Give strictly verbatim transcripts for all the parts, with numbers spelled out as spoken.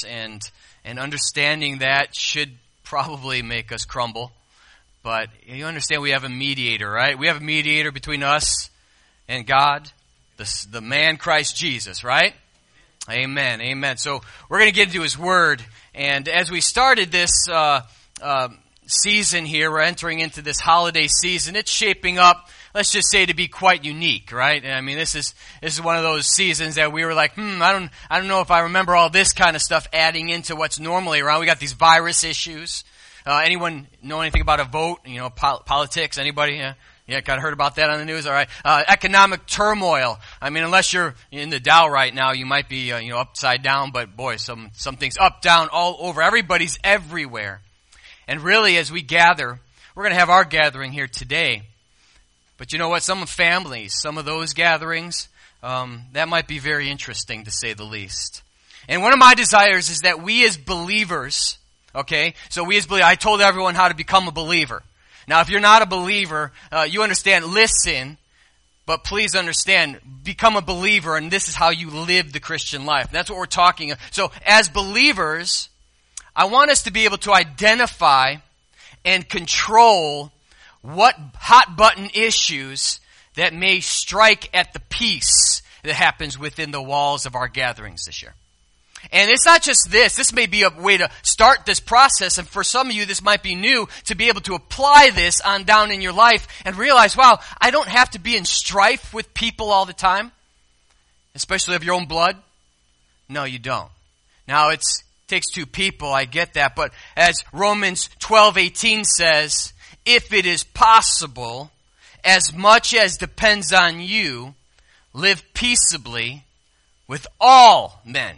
hearts, and and understanding that should probably make us crumble. But you understand we have a mediator, right? We have a mediator between us and God, the, the man Christ Jesus, right? Amen, amen. So we're going to get into His Word. And as we started this uh, uh, season here, we're entering into this holiday season. It's shaping up, let's just say, to be quite unique, right? I mean, this is this is one of those seasons that we were like, hmm, I don't, I don't know if I remember all this kind of stuff adding into what's normally around. We got these virus issues. Uh, anyone know anything about a vote? You know, pol- politics? Anybody? Yeah, yeah, kind of heard about that on the news. All right. Uh, economic turmoil. I mean, unless you're in the Dow right now, you might be, uh, you know, upside down. But boy, some some things up, down, all over. Everybody's everywhere. And really, as we gather, we're going to have our gathering here today. But you know what? Some families, some of those gatherings, um, that might be very interesting to say the least. And one of my desires is that we as believers. Okay, so we as believers, I told everyone how to become a believer. Now, if you're not a believer, uh, you understand, listen, but please understand, become a believer, and this is how you live the Christian life. And that's what we're talking about. So, as believers, I want us to be able to identify and control what hot button issues that may strike at the peace that happens within the walls of our gatherings this year. And it's not just this. This may be a way to start this process. And for some of you, this might be new to be able to apply this on down in your life and realize, wow, I don't have to be in strife with people all the time, especially of your own blood. No, you don't. Now, it takes two people. I get that. But as Romans twelve eighteen says, if it is possible, as much as depends on you, live peaceably with all men.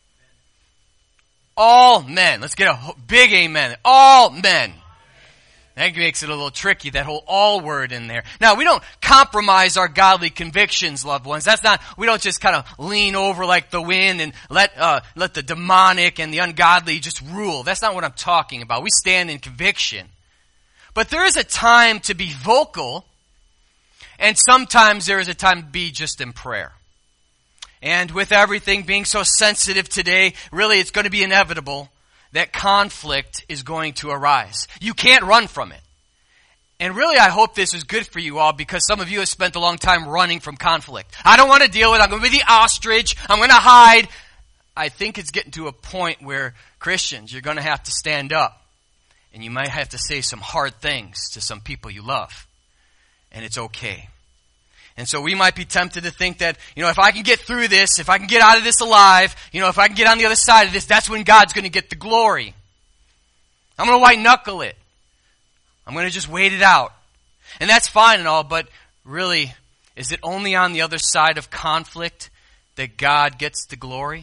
All men. Let's get a big amen. All men. That makes it a little tricky, that whole all word in there. Now, we don't compromise our godly convictions, loved ones. That's not, we don't just kind of lean over like the wind and let, uh, let the demonic and the ungodly just rule. That's not what I'm talking about. We stand in conviction. But there is a time to be vocal, and sometimes there is a time to be just in prayer. And with everything being so sensitive today, really it's going to be inevitable that conflict is going to arise. You can't run from it. And really I hope this is good for you all, because some of you have spent a long time running from conflict. I don't want to deal with it. I'm going to be the ostrich. I'm going to hide. I think it's getting to a point where Christians, you're going to have to stand up. And you might have to say some hard things to some people you love. And it's okay. And so we might be tempted to think that, you know, if I can get through this, if I can get out of this alive, you know, if I can get on the other side of this, that's when God's going to get the glory. I'm going to white knuckle it. I'm going to just wait it out. And that's fine and all, but really, is it only on the other side of conflict that God gets the glory?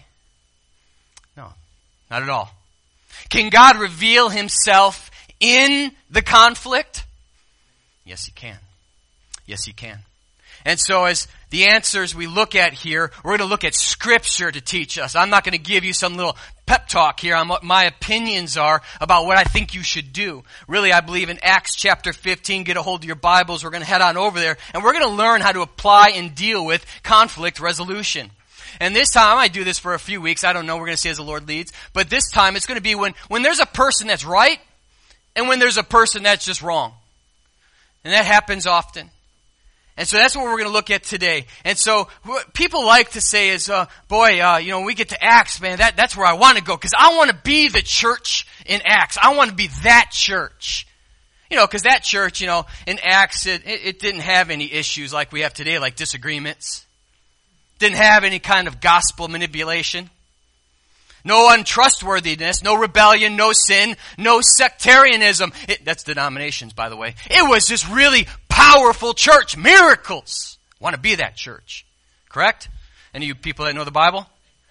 No, not at all. Can God reveal Himself in the conflict? Yes, He can. Yes, He can. And so as the answers we look at here, we're going to look at Scripture to teach us. I'm not going to give you some little pep talk here on what my opinions are about what I think you should do. Really, I believe in Acts chapter fifteen. Get a hold of your Bibles. We're going to head on over there. And we're going to learn how to apply and deal with conflict resolution. And this time, I might do this for a few weeks. I don't know. We're going to see as the Lord leads. But this time, it's going to be when, when there's a person that's right and when there's a person that's just wrong. And that happens often. And so that's what we're going to look at today. And so what people like to say is, uh, boy, uh, you know, when we get to Acts, man, that, that's where I want to go. Because I want to be the church in Acts. I want to be that church. You know, because that church, you know, in Acts, it, it, it didn't have any issues like we have today, like disagreements. Didn't have any kind of gospel manipulation. No untrustworthiness, no rebellion, no sin, no sectarianism. It, that's denominations, by the way. It was just really powerful church. Miracles. Want to be that church. Correct? Any of you people that know the Bible?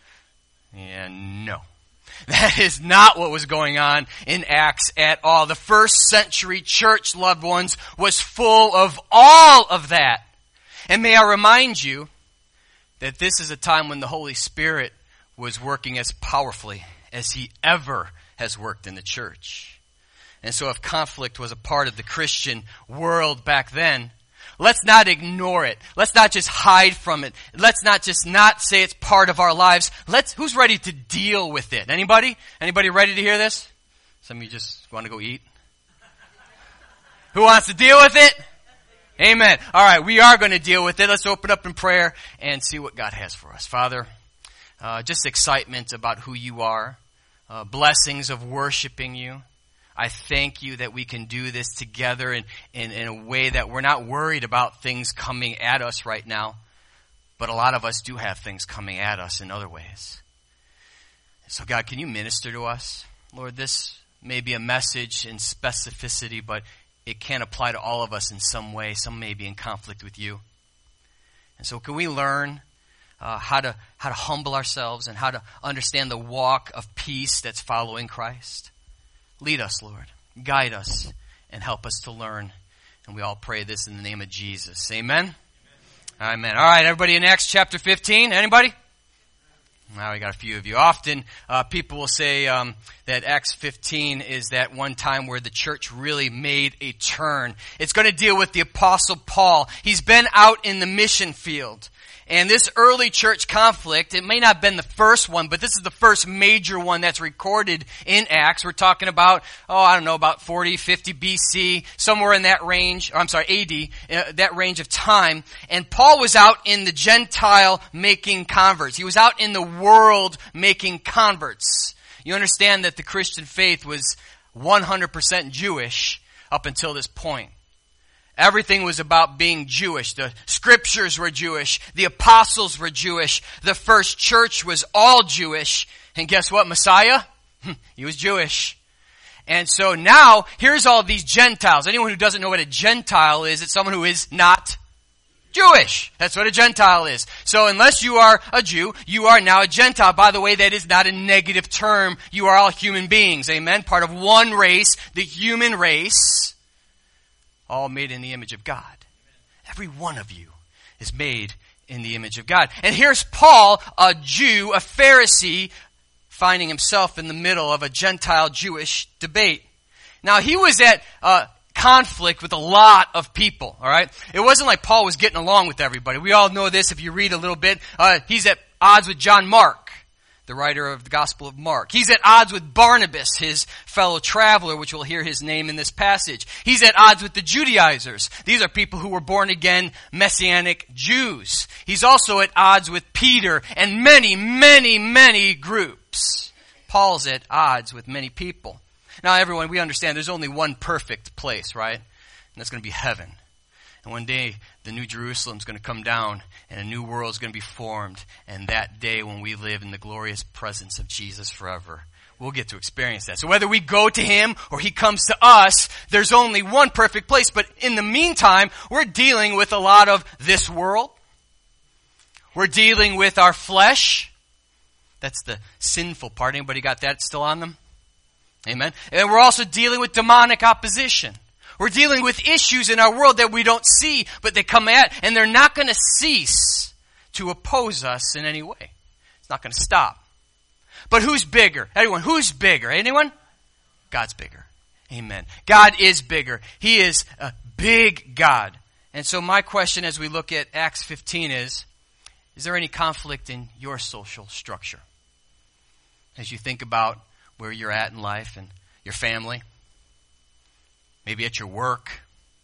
Yeah, no. That is not what was going on in Acts at all. The first century church, loved ones, was full of all of that. And may I remind you that this is a time when the Holy Spirit was working as powerfully as He ever has worked in the church. And so if conflict was a part of the Christian world back then, Let's not ignore it. Let's not just hide from it. Let's not just not say it's part of our lives. Let's, who's ready to deal with it? Anybody? Anybody ready to hear this? Some of you just want to go eat? Who wants to deal with it? Amen. All right, we are going to deal with it. Let's open up in prayer and see what God has for us. Father, uh, just excitement about who you are, uh, blessings of worshiping you. I thank you that we can do this together in, in, in a way that we're not worried about things coming at us right now. But a lot of us do have things coming at us in other ways. So God, can you minister to us? Lord, this may be a message in specificity, but it can apply to all of us in some way. Some may be in conflict with you. And so can we learn uh, how to how to humble ourselves and how to understand the walk of peace that's following Christ? Lead us, Lord. Guide us and help us to learn. And we all pray this in the name of Jesus. Amen? Amen. Amen. All right, everybody in Acts chapter fifteen. Anybody? Now we got a few of you. Often uh, people will say um, that Acts fifteen is that one time where the church really made a turn. It's going to deal with the Apostle Paul. He's been out in the mission field. And this early church conflict, it may not have been the first one, but this is the first major one that's recorded in Acts. We're talking about, oh, I don't know, about forty, fifty B C, somewhere in that range, or I'm sorry, A D, uh, that range of time. And Paul was out in the Gentile making converts. He was out in the world making converts. You understand that the Christian faith was one hundred percent Jewish up until this point. Everything was about being Jewish. The scriptures were Jewish. The apostles were Jewish. The first church was all Jewish. And guess what? Messiah? He was Jewish. And so now, here's all these Gentiles. Anyone who doesn't know what a Gentile is, it's someone who is not Jewish. That's what a Gentile is. So unless you are a Jew, you are now a Gentile. By the way, that is not a negative term. You are all human beings. Amen? Part of one race, the human race. All made in the image of God. Every one of you is made in the image of God. And here's Paul, a Jew, a Pharisee, finding himself in the middle of a Gentile-Jewish debate. Now, he was at uh, conflict with a lot of people, all right? It wasn't like Paul was getting along with everybody. We all know this if you read a little bit. Uh, he's at odds with John Mark, the writer of the Gospel of Mark. He's at odds with Barnabas, his fellow traveler, which we'll hear his name in this passage. He's at odds with the Judaizers. These are people who were born again Messianic Jews. He's also at odds with Peter and many, many, many groups. Paul's at odds with many people. Now, everyone, we understand there's only one perfect place, right? And that's going to be heaven. And one day, the new Jerusalem's going to come down, and a new world is going to be formed. And that day, when we live in the glorious presence of Jesus forever, we'll get to experience that. So whether we go to Him or He comes to us, there's only one perfect place. But in the meantime, we're dealing with a lot of this world. We're dealing with our flesh. That's the sinful part. Anybody got that still on them? Amen. And we're also dealing with demonic opposition. We're dealing with issues in our world that we don't see, but they come at, and they're not going to cease to oppose us in any way. It's not going to stop. But who's bigger? Anyone, who's bigger? Anyone? God's bigger. Amen. God is bigger. He is a big God. And so my question as we look at Acts fifteen is, is there any conflict in your social structure? As you think about where you're at in life and your family, maybe at your work,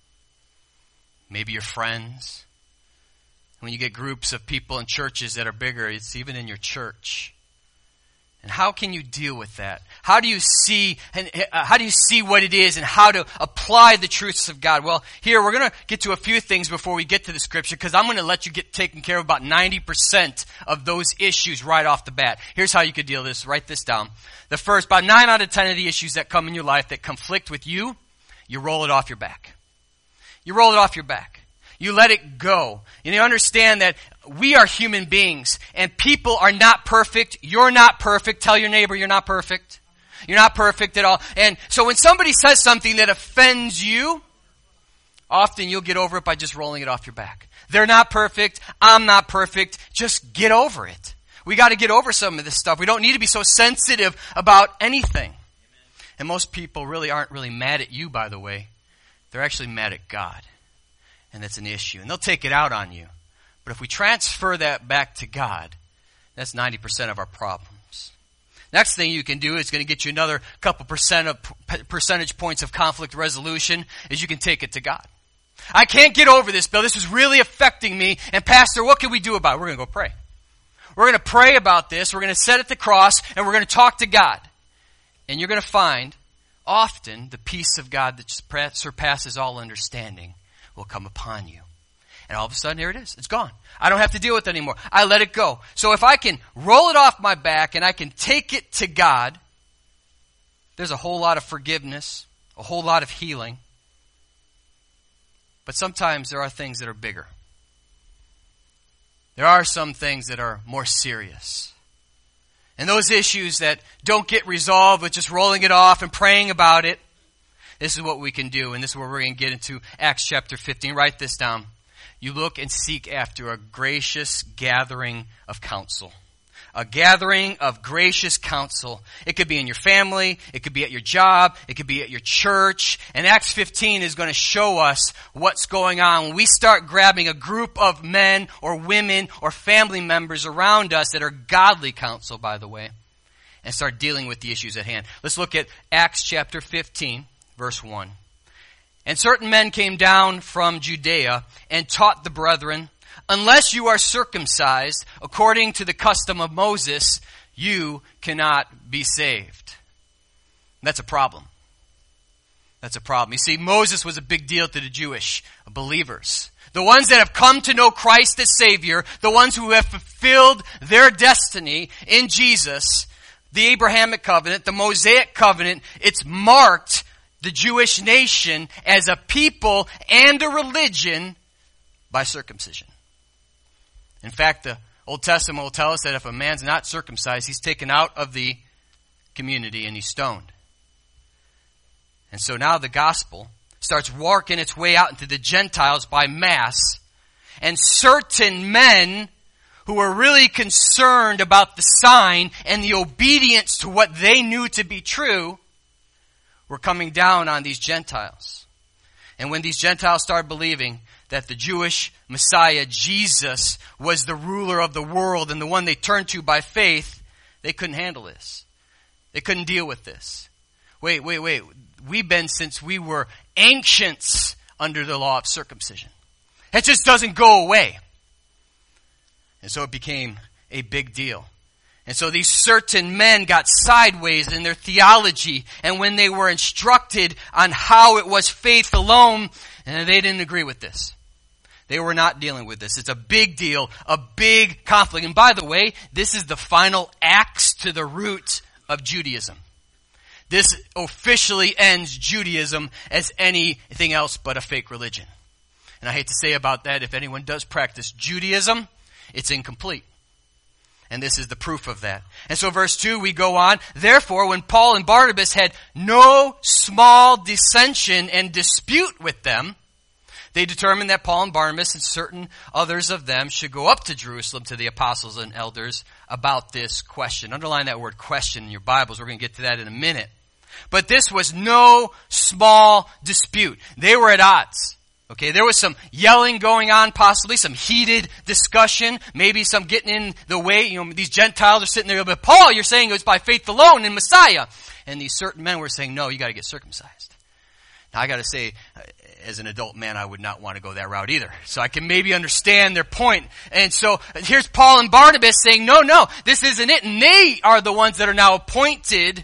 maybe your friends. When you get groups of people in churches that are bigger, it's even in your church. And how can you deal with that? How do you see and uh, how do you see what it is and how to apply the truths of God? Well, here we're going to get to a few things before we get to the scripture, because I'm going to let you get taken care of about ninety percent of those issues right off the bat. Here's how you could deal with this. Write this down. The first, about nine out of ten of the issues that come in your life that conflict with you, you roll it off your back. You roll it off your back. You let it go. And you understand that we are human beings and people are not perfect. You're not perfect. Tell your neighbor you're not perfect. You're not perfect at all. And so when somebody says something that offends you, often you'll get over it by just rolling it off your back. They're not perfect. I'm not perfect. Just get over it. We got to get over some of this stuff. We don't need to be so sensitive about anything. And most people really aren't really mad at you, by the way. They're actually mad at God. and that's an issue. And they'll take it out on you. But if we transfer that back to God, that's ninety percent of our problems. Next thing you can do is going to get you another couple percent of percentage points of conflict resolution is you can take it to God. I can't get over this, Bill. This is really affecting me. And Pastor, what can we do about it? We're going to go pray. We're going to pray about this. We're going to set at the cross and we're going to talk to God. And you're going to find often the peace of God that surpasses all understanding will come upon you. And all of a sudden, here it is. It's gone. I don't have to deal with it anymore. I let it go. So if I can roll it off my back and I can take it to God, there's a whole lot of forgiveness, a whole lot of healing. But sometimes there are things that are bigger. There are some things that are more serious. And those issues that don't get resolved with just rolling it off and praying about it, this is what we can do. And this is where we're going to get into Acts chapter fifteen. Write this down. You look and seek after a gracious gathering of counsel. A gathering of gracious counsel. It could be in your family. It could be at your job. It could be at your church. And Acts fifteen is going to show us what's going on when we start grabbing a group of men or women or family members around us that are godly counsel, by the way, and start dealing with the issues at hand. Let's look at Acts chapter fifteen, verse one. And certain men came down from Judea and taught the brethren, unless you are circumcised according to the custom of Moses, you cannot be saved. And that's a problem. That's a problem. You see, Moses was a big deal to the Jewish believers. The ones that have come to know Christ as Savior, the ones who have fulfilled their destiny in Jesus, the Abrahamic covenant, the Mosaic covenant, it's marked the Jewish nation as a people and a religion by circumcision. In fact, the Old Testament will tell us that if a man's not circumcised, he's taken out of the community and he's stoned. And so now the gospel starts working its way out into the Gentiles by mass. And certain men who were really concerned about the sign and the obedience to what they knew to be true were coming down on these Gentiles. And when these Gentiles started believing that the Jewish Messiah, Jesus, was the ruler of the world and the one they turned to by faith, they couldn't handle this. They couldn't deal with this. Wait, wait, wait. We've been since we were ancients under the law of circumcision. It just doesn't go away. And so it became a big deal. And so these certain men got sideways in their theology. And when they were instructed on how it was faith alone, and they didn't agree with this. They were not dealing with this. It's a big deal, a big conflict. And by the way, this is the final axe to the root of Judaism. This officially ends Judaism as anything else but a fake religion. And I hate to say about that, if anyone does practice Judaism, it's incomplete. And this is the proof of that. And so verse two, we go on. Therefore, when Paul and Barnabas had no small dissension and dispute with them, they determined that Paul and Barnabas and certain others of them should go up to Jerusalem to the apostles and elders about this question. Underline that word question in your Bibles. We're going to get to that in a minute. But this was no small dispute. They were at odds. Okay, there was some yelling going on, possibly some heated discussion, maybe some getting in the way. You know, these Gentiles are sitting there, but Paul, you're saying it was by faith alone in Messiah. And these certain men were saying, no, you got to get circumcised. Now, I got to say, as an adult man, I would not want to go that route either. So I can maybe understand their point. And so here's Paul and Barnabas saying, no, no, this isn't it. And they are the ones that are now appointed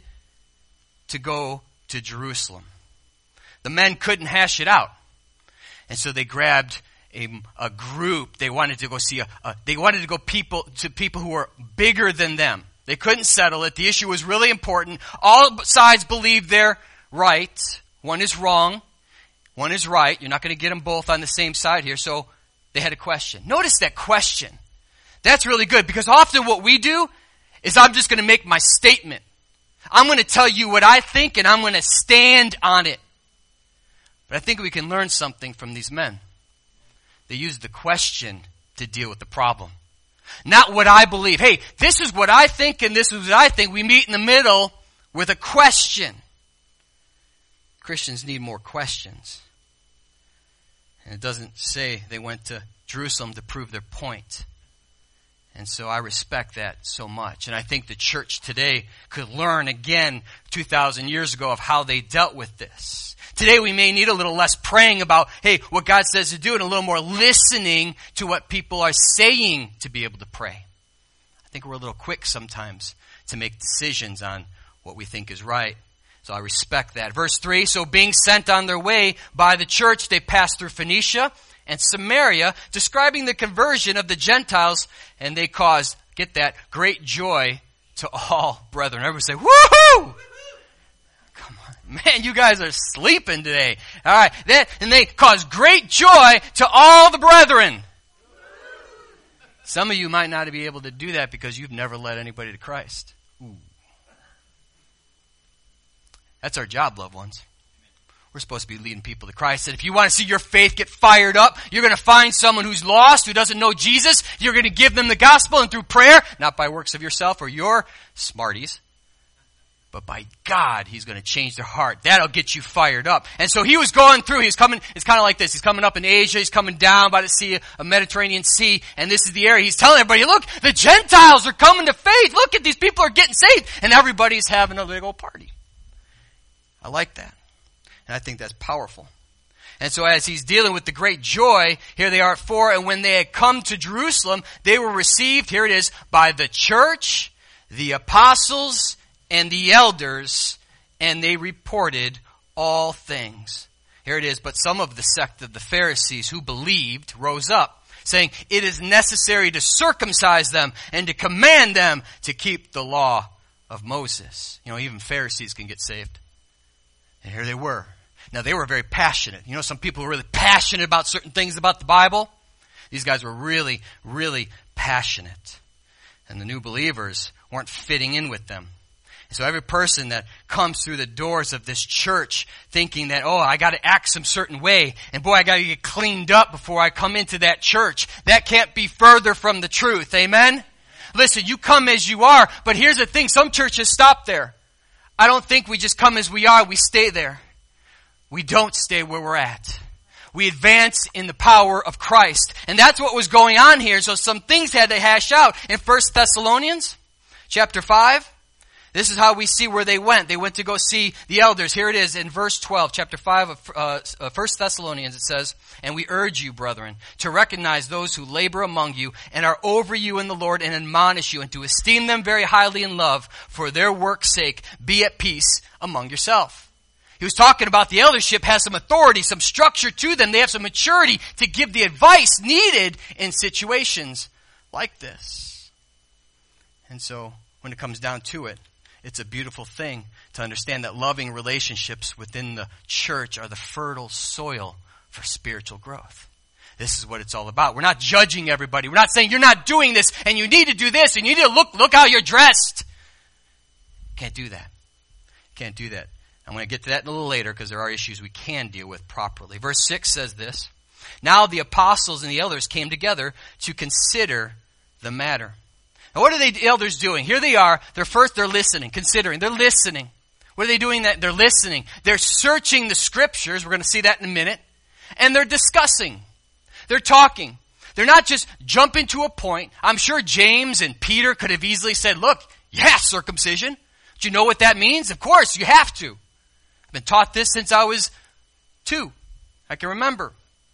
to go to Jerusalem. The men couldn't hash it out. And so they grabbed a, a group. They wanted to go see a, a, they wanted to go people to people who were bigger than them. They couldn't settle it. The issue was really important. All sides believed they're right. One is wrong. One is right. You're not going to get them both on the same side here. So they had a question. Notice that question. That's really good because often what we do is I'm just going to make my statement. I'm going to tell you what I think and I'm going to stand on it. But I think we can learn something from these men. They used the question to deal with the problem. Not what I believe. Hey, this is what I think and this is what I think. We meet in the middle with a question. Christians need more questions. And it doesn't say they went to Jerusalem to prove their point. And so I respect that so much. And I think the church today could learn again two thousand years ago of how they dealt with this. Today we may need a little less praying about, hey, what God says to do, and a little more listening to what people are saying to be able to pray. I think we're a little quick sometimes to make decisions on what we think is right. So I respect that. Verse three, so being sent on their way by the church, they passed through Phoenicia and Samaria, describing the conversion of the Gentiles, and they caused, get that, great joy to all brethren. Everybody say, woohoo! Come on. Man, you guys are sleeping today. All right. Then, and they caused great joy to all the brethren. Some of you might not be able to do that because you've never led anybody to Christ. Ooh. That's our job, loved ones. We're supposed to be leading people to Christ. And if you want to see your faith get fired up, you're going to find someone who's lost, who doesn't know Jesus. You're going to give them the gospel, and through prayer, not by works of yourself or your smarties, but by God, He's going to change their heart. That'll get you fired up. And so he was going through, he's coming, it's kind of like this. He's coming up in Asia, he's coming down by the sea, a Mediterranean Sea, and this is the area. He's telling everybody, look, the Gentiles are coming to faith. Look at these people are getting saved. And everybody's having a big old party. I like that. And I think that's powerful. And so as he's dealing with the great joy, here they are at four, and when they had come to Jerusalem, they were received, here it is, by the church, the apostles, and the elders, and they reported all things. Here it is, but some of the sect of the Pharisees who believed rose up, saying, it is necessary to circumcise them and to command them to keep the law of Moses. You know, even Pharisees can get saved. And here they were. Now, they were very passionate. You know, some people were really passionate about certain things about the Bible. These guys were really, really passionate. And the new believers weren't fitting in with them. And so every person that comes through the doors of this church thinking that, oh, I got to act some certain way, and boy, I got to get cleaned up before I come into that church, that can't be further from the truth. Amen? Listen, you come as you are, but here's the thing. Some churches stop there. I don't think we just come as we are, we stay there. We don't stay where we're at. We advance in the power of Christ. And that's what was going on here. So some things had to hash out. In First Thessalonians chapter five, this is how we see where they went. They went to go see the elders. Here it is in verse twelve, chapter five of uh, First Thessalonians. It says, and we urge you, brethren, to recognize those who labor among you and are over you in the Lord and admonish you, and to esteem them very highly in love. For their work's sake, be at peace among yourself. He was talking about the eldership has some authority, some structure to them. They have some maturity to give the advice needed in situations like this. And so when it comes down to it, it's a beautiful thing to understand that loving relationships within the church are the fertile soil for spiritual growth. This is what it's all about. We're not judging everybody. We're not saying you're not doing this and you need to do this and you need to look, look how you're dressed. Can't do that. Can't do that. I'm going to get to that a little later because there are issues we can deal with properly. Verse six says this, now the apostles and the elders came together to consider the matter. Now what are they, the elders doing? Here they are. They're first, they're listening, considering. They're listening. What are they doing? That They're listening. They're searching the scriptures. We're going to see that in a minute. And they're discussing. They're talking. They're not just jumping to a point. I'm sure James and Peter could have easily said, look, yeah, circumcision. Do you know what that means? Of course, you have to. I've been taught this since I was two. I can remember.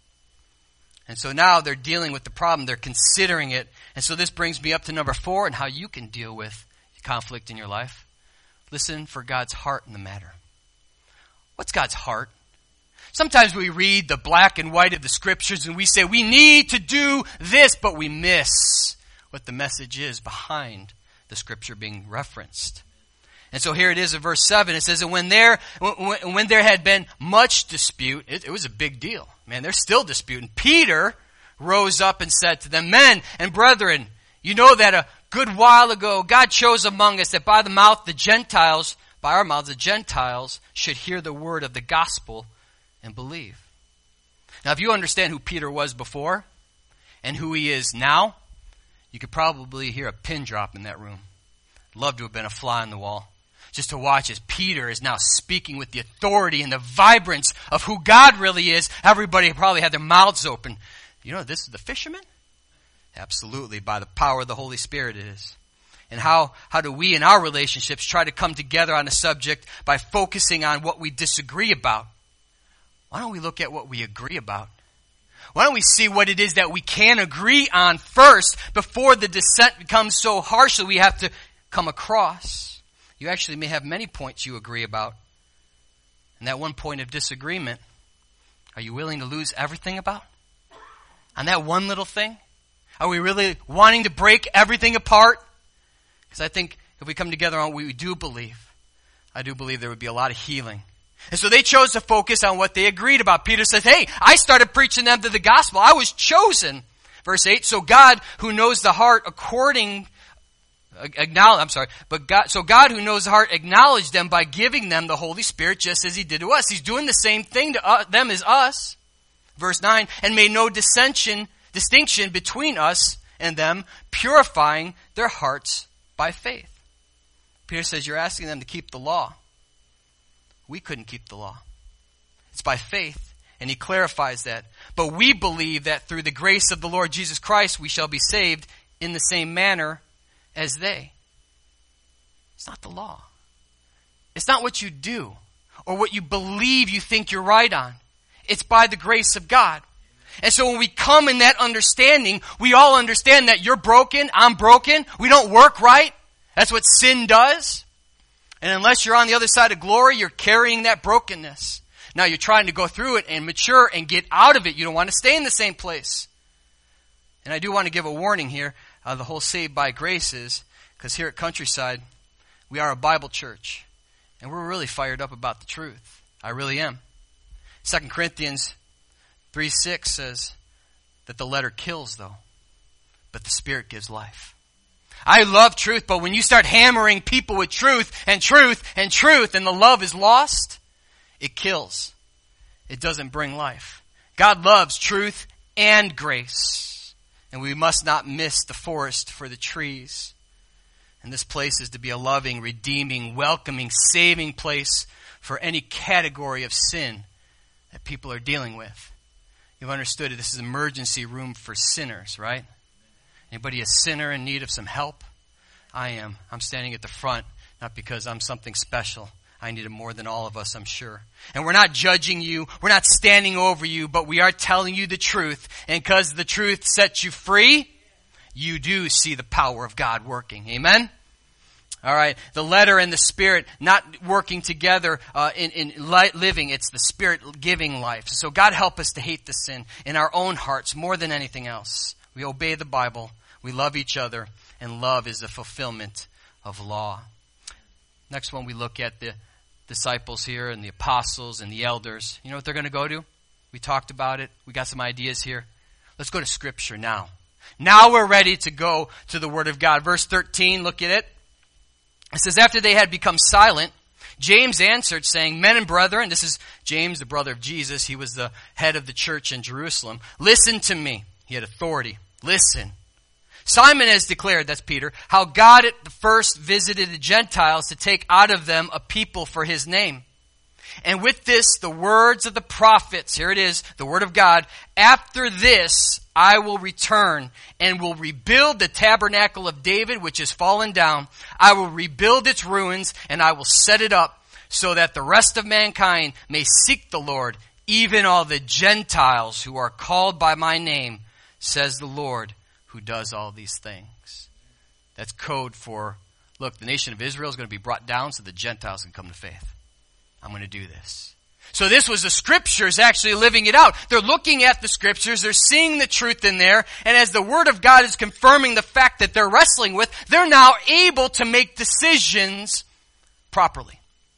And so now they're dealing with the problem. They're considering it. And so this brings me up to number four and how you can deal with conflict in your life. Listen for God's heart in the matter. What's God's heart? Sometimes we read the black and white of the scriptures and we say we need to do this, but we miss what the message is behind the scripture being referenced. And so here it is in verse seven. It says, and when there, when, when there had been much dispute, it, it was a big deal. Man, they're still disputing. Peter rose up and said to them, men and brethren, you know that a good while ago God chose among us that by the mouth the Gentiles, by our mouths the Gentiles should hear the word of the gospel and believe. Now, if you understand who Peter was before and who he is now, you could probably hear a pin drop in that room. Love to have been a fly on the wall. just to watch as Peter is now speaking with the authority and the vibrance of who God really is. Everybody probably had their mouths open. You know, this is the fisherman? Absolutely, by the power of the Holy Spirit it is. And how, how do we in our relationships try to come together on a subject by focusing on what we disagree about? Why don't we look at what we agree about? Why don't we see what it is that we can agree on first before the dissent becomes so harsh that we have to come across? You actually may have many points you agree about. And that one point of disagreement, are you willing to lose everything about? On that one little thing? Are we really wanting to break everything apart? Because I think if we come together on what we do believe, I do believe there would be a lot of healing. And so they chose to focus on what they agreed about. Peter says, hey, I started preaching them to the gospel. I was chosen. Verse eight, so God who knows the heart according, acknowledge, I'm sorry, but God, so God who knows the heart acknowledged them by giving them the Holy Spirit just as he did to us. He's doing the same thing to uh, them as us. Verse nine, and made no dissension, distinction between us and them, purifying their hearts by faith. Peter says, you're asking them to keep the law. We couldn't keep the law. It's by faith, and he clarifies that. But we believe that through the grace of the Lord Jesus Christ, we shall be saved in the same manner as they. It's not the law. It's not what you do or what you believe you think you're right on. It's by the grace of God. And so when we come in that understanding, we all understand that you're broken, I'm broken, we don't work right. That's what sin does. And unless you're on the other side of glory, you're carrying that brokenness. Now you're trying to go through it and mature and get out of it. You don't want to stay in the same place. And I do want to give a warning here. Uh, the whole saved by grace is, because here at Countryside, we are a Bible church. And we're really fired up about the truth. I really am. Second Corinthians three six says that the letter kills though, but the Spirit gives life. I love truth, but when you start hammering people with truth and truth and truth and the love is lost, it kills. It doesn't bring life. God loves truth and grace. And we must not miss the forest for the trees. And this place is to be a loving, redeeming, welcoming, saving place for any category of sin that people are dealing with. You've understood it. This is an emergency room for sinners, right? Anybody a sinner in need of some help? I am. I'm standing at the front, not because I'm something special. I need it more than all of us, I'm sure. And we're not judging you. We're not standing over you, but we are telling you the truth. And because the truth sets you free, you do see the power of God working. Amen? All right. The letter and the Spirit not working together uh, in, in living. It's the Spirit giving life. So God help us to hate the sin in our own hearts more than anything else. We obey the Bible. We love each other, and love is the fulfillment of law. Next one, we look at the disciples here and the apostles and the elders. You know what they're going to go to? We talked about it. We got some ideas here. Let's go to Scripture now. Now we're ready to go to the Word of God. Verse thirteen, look at it. It says, after they had become silent, James answered, saying, men and brethren, this is James, the brother of Jesus. He was the head of the church in Jerusalem. Listen to me. He had authority. Listen. Simon has declared, that's Peter, how God at the first visited the Gentiles to take out of them a people for his name. And with this, the words of the prophets, here it is, the word of God, after this I will return and will rebuild the tabernacle of David, which is fallen down. I will rebuild its ruins and I will set it up so that the rest of mankind may seek the Lord, even all the Gentiles who are called by my name, says the Lord, who does all these things. That's code for, look, the nation of Israel is going to be brought down so the Gentiles can come to faith. I'm going to do this. So this was the Scriptures actually living it out. They're looking at the Scriptures, they're seeing the truth in there, and as the Word of God is confirming the fact that they're wrestling with, they're now able to make decisions properly.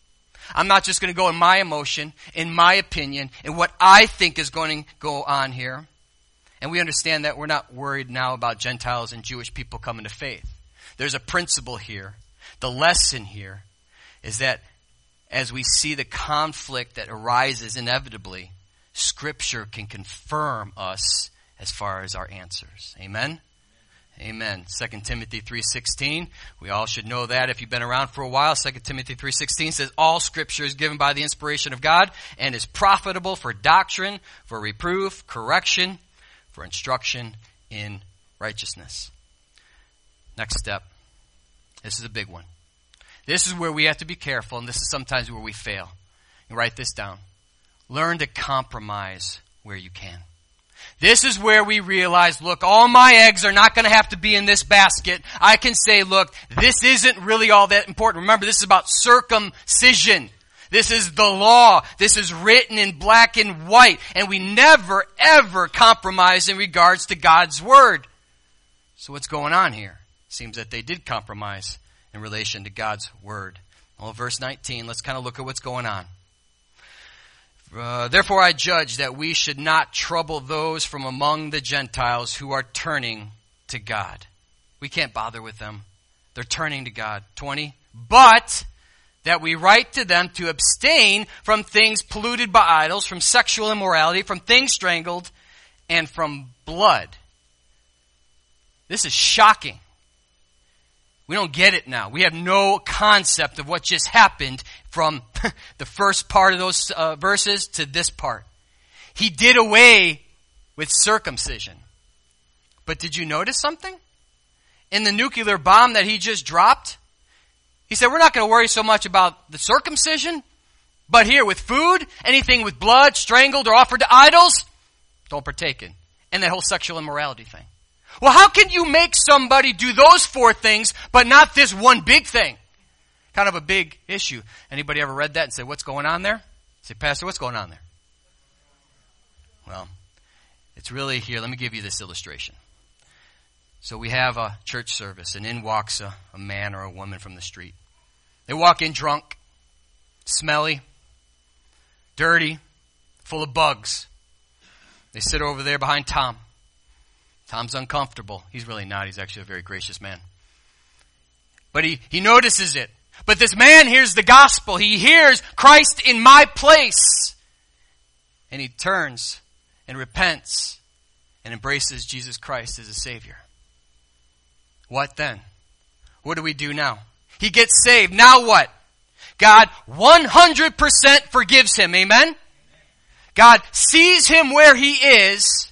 I'm not just going to go in my emotion, in my opinion, in what I think is going to go on here. And we understand that we're not worried now about Gentiles and Jewish people coming to faith. There's a principle here. The lesson here is that as we see the conflict that arises inevitably, Scripture can confirm us as far as our answers. Amen? Amen. Second Timothy three sixteen. We all should know that if you've been around for a while. Second Timothy three sixteen says, all Scripture is given by the inspiration of God and is profitable for doctrine, for reproof, correction, for instruction in righteousness. Next step. This is a big one. This is where we have to be careful, and this is sometimes where we fail. You write this down. Learn to compromise where you can. This is where we realize, look, all my eggs are not going to have to be in this basket. I can say, look, this isn't really all that important. Remember, this is about circumcision. This is the law. This is written in black and white. And we never, ever compromise in regards to God's word. So what's going on here? Seems that they did compromise in relation to God's word. Well, verse nineteen, let's kind of look at what's going on. Uh, Therefore I judge that we should not trouble those from among the Gentiles who are turning to God. We can't bother with them. They're turning to God. twenty. But that we write to them to abstain from things polluted by idols, from sexual immorality, from things strangled, and from blood. This is shocking. We don't get it now. We have no concept of what just happened from the first part of those uh, verses to this part. He did away with circumcision. But did you notice something? In the nuclear bomb that he just dropped, he said, we're not going to worry so much about the circumcision, but here with food, anything with blood, strangled, or offered to idols, don't partake in. And that whole sexual immorality thing. Well, how can you make somebody do those four things, but not this one big thing? Kind of a big issue. Anybody ever read that and say, what's going on there? Say, Pastor, what's going on there? Well, it's really here. Let me give you this illustration. So we have a church service, and in walks a, a man or a woman from the street. They walk in drunk, smelly, dirty, full of bugs. They sit over there behind Tom. Tom's uncomfortable. He's really not. He's actually a very gracious man. But he, he notices it. But this man hears the gospel. He hears Christ in my place. And he turns and repents and embraces Jesus Christ as a Savior. What then? What do we do now? He gets saved. Now what? God one hundred percent forgives him. Amen? God sees him where he is.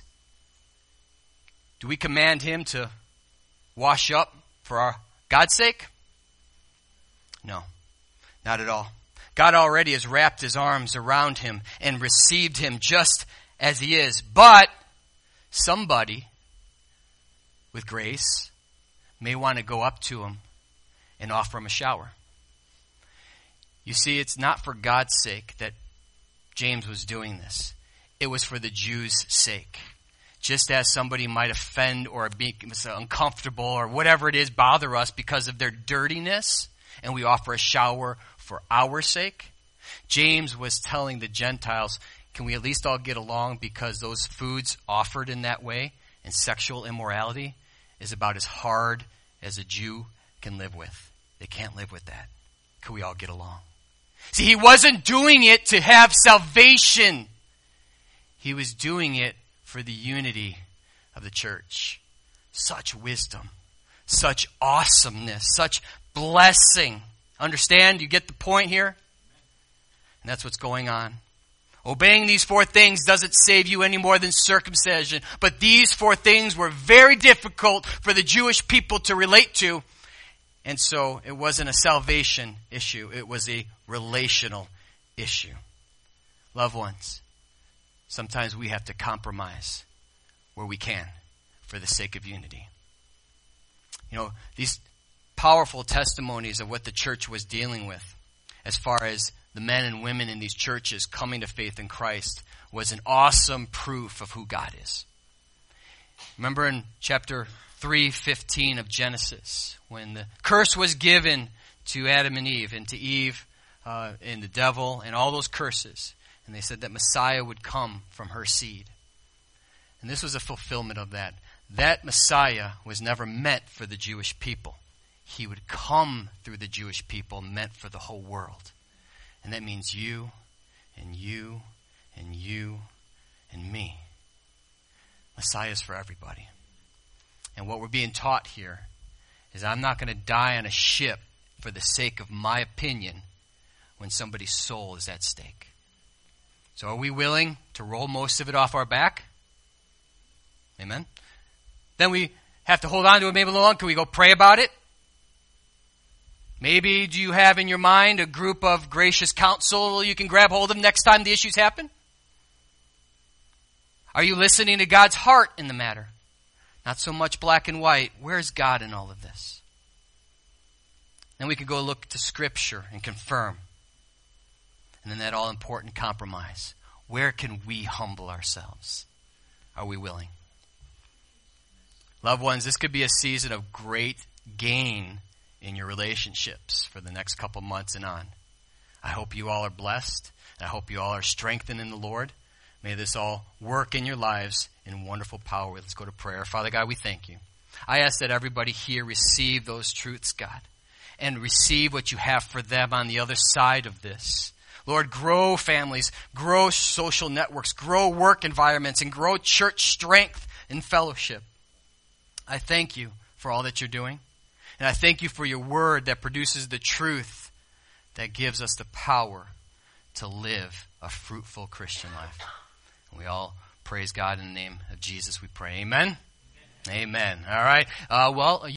Do we command him to wash up for our God's sake? No, not at all. God already has wrapped his arms around him and received him just as he is. But somebody with grace may want to go up to him and offer him a shower. You see, it's not for God's sake that James was doing this. It was for the Jews' sake. Just as somebody might offend or be uncomfortable or whatever it is, bother us because of their dirtiness, and we offer a shower for our sake. James was telling the Gentiles, can we at least all get along, because those foods offered in that way and sexual immorality is about as hard as a Jew can live with. They can't live with that. Can we all get along? See, he wasn't doing it to have salvation. He was doing it for the unity of the church. Such wisdom, such awesomeness, such blessing. Understand? You get the point here? And that's what's going on. Obeying these four things doesn't save you any more than circumcision. But these four things were very difficult for the Jewish people to relate to. And so it wasn't a salvation issue. It was a relational issue. Loved ones, sometimes we have to compromise where we can for the sake of unity. You know, these powerful testimonies of what the church was dealing with as far as the men and women in these churches coming to faith in Christ was an awesome proof of who God is. Remember in chapter three fifteen of Genesis, when the curse was given to Adam and Eve, and to Eve uh, and the devil and all those curses, and they said that Messiah would come from her seed. And this was a fulfillment of that. That Messiah was never meant for the Jewish people. He would come through the Jewish people, meant for the whole world. And that means you, and you, and you, and me. Messiah is for everybody. And what we're being taught here is I'm not going to die on a ship for the sake of my opinion when somebody's soul is at stake. So are we willing to roll most of it off our back? Amen. Then we have to hold on to it maybe a little longer. Can we go pray about it? Maybe do you have in your mind a group of gracious counsel you can grab hold of next time the issues happen? Are you listening to God's heart in the matter? Not so much black and white. Where's God in all of this? Then we can go look to Scripture and confirm. And then that all-important compromise. Where can we humble ourselves? Are we willing? Loved ones, this could be a season of great gain in your relationships for the next couple months and on. I hope you all are blessed. And I hope you all are strengthened in the Lord. May this all work in your lives in wonderful power. Let's go to prayer. Father God, we thank you. I ask that everybody here receive those truths, God, and receive what you have for them on the other side of this. Lord, grow families, grow social networks, grow work environments, and grow church strength and fellowship. I thank you for all that you're doing. And I thank you for your word that produces the truth that gives us the power to live a fruitful Christian life. And we all praise God in the name of Jesus, we pray. Amen? Amen. Amen. All right. Uh, well,